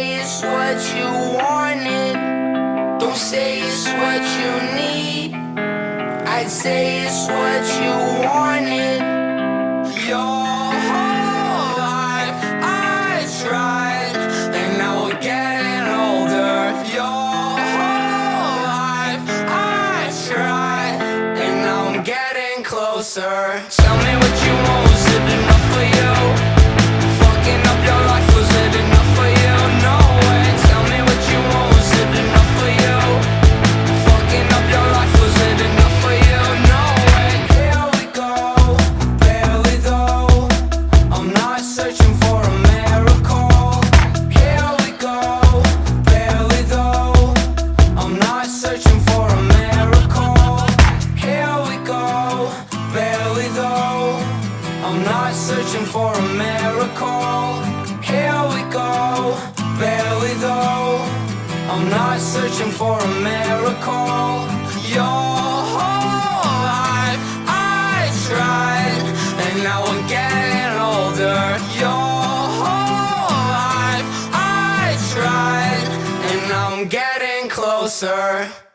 say it's what you wanted. Don't say it's what you need. I'd say it's what you wanted. Your whole life I tried, and now we're getting older. Your whole life I tried, and now I'm getting closer. Tell me what you want, was it enough for you? Fucking up your life, was it enough for you? No way. Tell me what you want, was it enough for you? Fucking up your life, was it enough for you? No way. Here we go, barely though. I'm not searching for a miracle. Here we go, barely though. I'm not searching for a miracle. Here we go, barely though. I'm not searching for a miracle. Here we go, barely though. I'm not searching for a miracle. Your whole life I tried, and now we're getting older. Your whole life I tried, and now I'm getting closer.